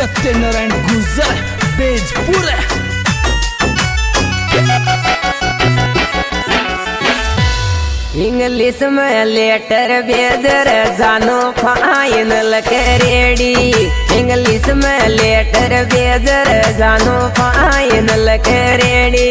Satyanarayan Gurjar Bejpur. English में letter भेजर जानो फाइनल के रेडी। इंग्लिश में लेटर भेजर जानो फाइनल के रेडी।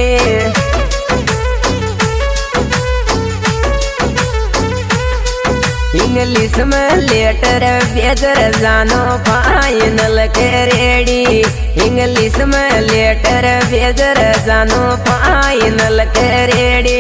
इंग्लिश में लेटर भेजर जानो फाइनल के रेडी। इंग्लिश में लेटर भेजर जानो फाइनल के रेडी।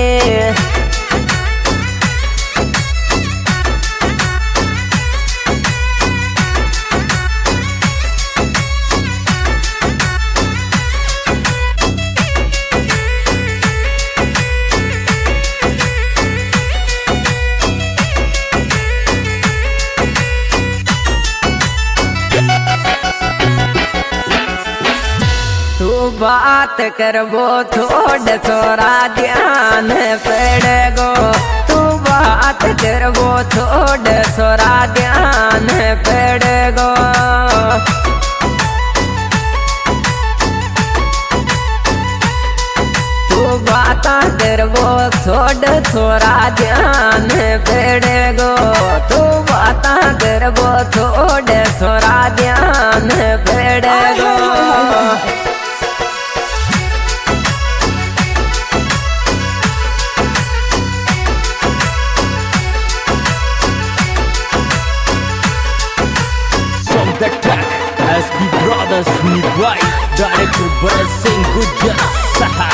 बात करबो थोड़ थोड़ा ध्यान पड़ेगो। तू बात करबो थोड़ थोड़ा ध्यान पड़ेगो। तू बात करबो थोड़ थोड़ा ध्यान पड़ेगो। तू बात करबो थोड़ थोड़ा ध्यान पड़ेगो। The track as the brothers Nivai, director Bharat Singh Gujjar Saha।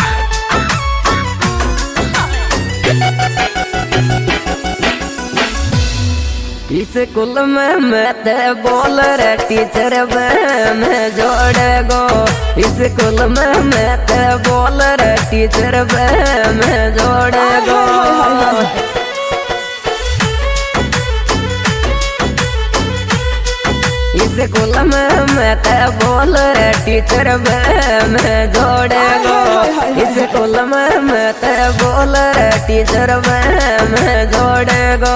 School में मत बोल रे टीचर में जोड़ेगो। स्कूल में मत बोल रे टीचर में जोड़ेगो। स्कूल में मत बोल रे टीचर में जोड़ेगो। स्कूल में मत बोल रे टीचर में जोड़ेगो।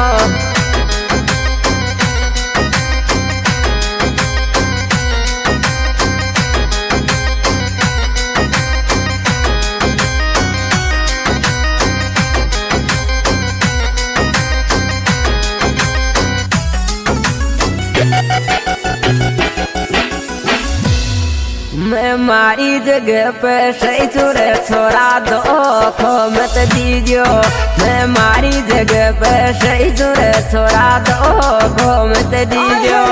मैं मारी जगह पे सही चुरे छोरा धोखो मत दीजियो। मैं मारी जगह पे सही चुरे छोरा धोखो मत दीजियो।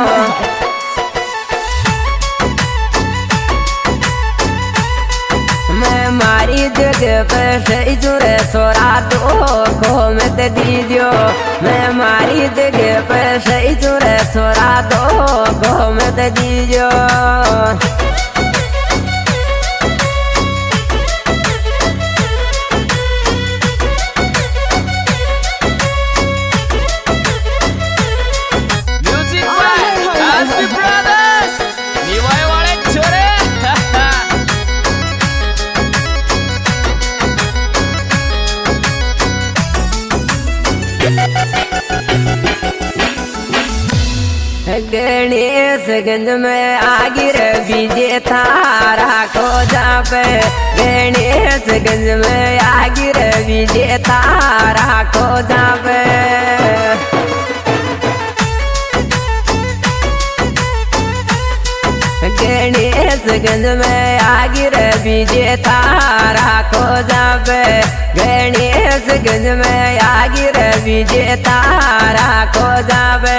मैं मारी जगह पे सही चुरे छोरा धोखो मत दीजियो। मैं मारी जगह पे सही चुरे छोरा धोखो मत दीजियो। गणेशगंज में आगिर बीजे थारा को जापे। गणेशगंज में आगिर बीजे थारा को जापे। गणेशगंज में आगिर बीजे थारा को जापे। गणेशगंज में आगिर बीजे थारा को जापे।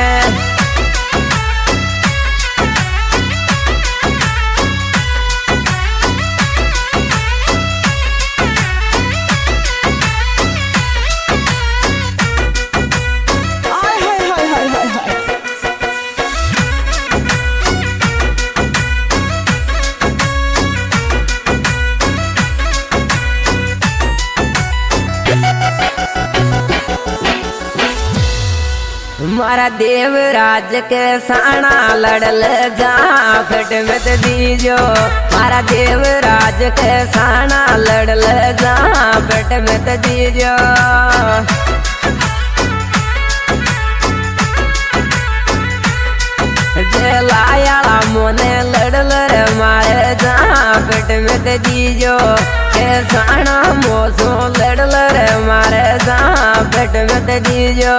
मारा देवराज के साना लड़ल जा फट मत दीजो। मारा देवराज के साना लड़ल जा फट मत दीजो। लाया मोने लड़ल रे मारे जहाँ पेट में ते दीजो के साना मोसो लड़ल रे मारे जहाँ पेट में ते दीजो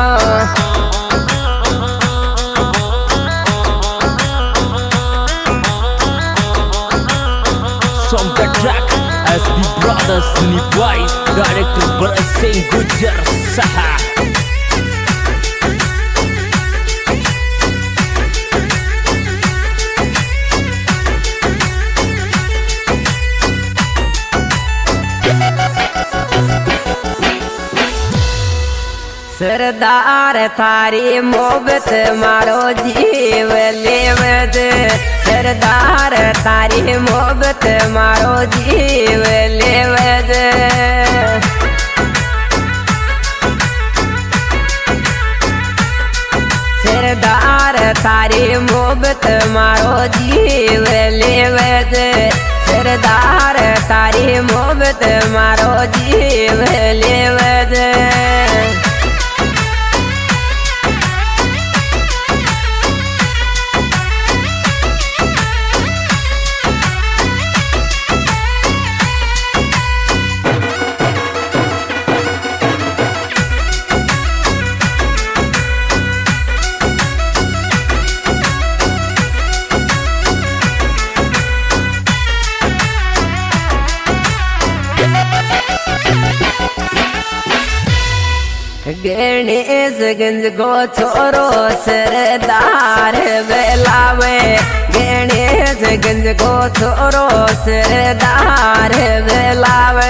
Song the track SB Brothers Nivai Director Berasing Gujar Saha सरदार थारी मोहब्बत मारो जीव लेवद सरदार थारी मोहब्बत मारो जीव लेवद सरदार थारी मोहब्बत मारो जीव लेवद सरदार थारी मोहब्बत मारो जीव लेवद गणेश गंज को छोरो सरदार बेलावे गणेश गंज को छोरो सरदार बेलावे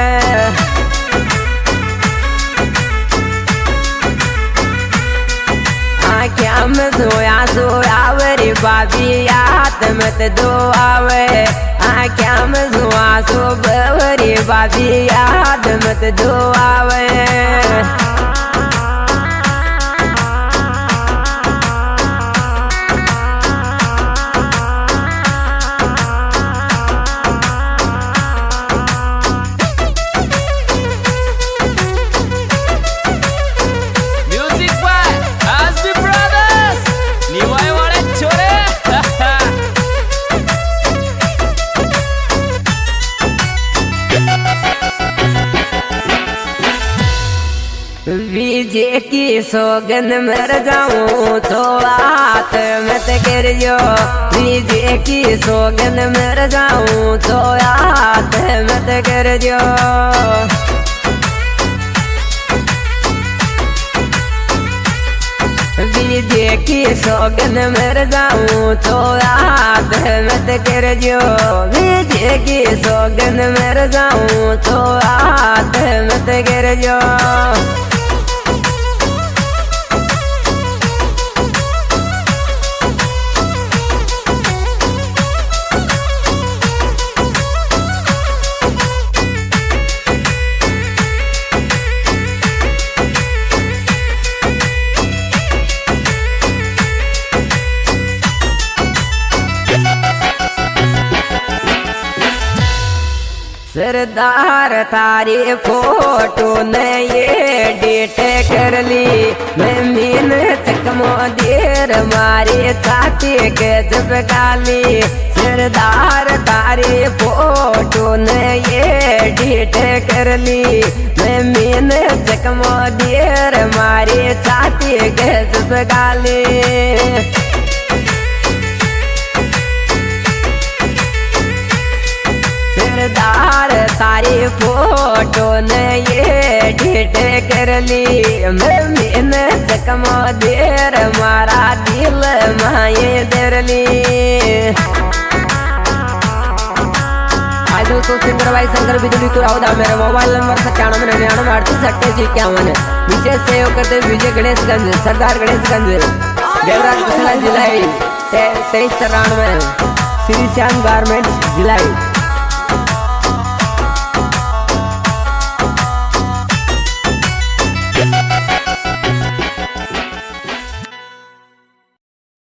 आँखियाँ में सोया सोयावरी बाबी याद मत दो आवे आँखियाँ में सोया सो बवरी बाबी याद मत दो आवे विजय की सौगन मर जाऊं तो बात मत करियो विजय की सौगन मर जाऊं तो बात मत करियो विजय की सौगन मर जाऊं तो बात मत करियो विजय की सौगन मर जाऊं तो बात मत करियो सरदार तारी फोटो ने ये एडिट कर ली मैं मीन चकमो देर मारी छाती के जब गाली सरदार तारी फोटो ने ये एडिट कर ली मैं मीन चकमो देर मारी छाती के जब गाली सरदार तारी फोटो ने ये एडिट कर ली मैंने चकमो देर मारा दिल माये दरली आज तो सिंगर भाई शंकर बिजली तो राउदा मेरा मोबाइल नंबर 979938 विशेष सहयोग करते विजय गणेशगंज सरदार गणेशगंज देवराज कुशला जिला 2393 श्री श्याम गारमेंट्स जिला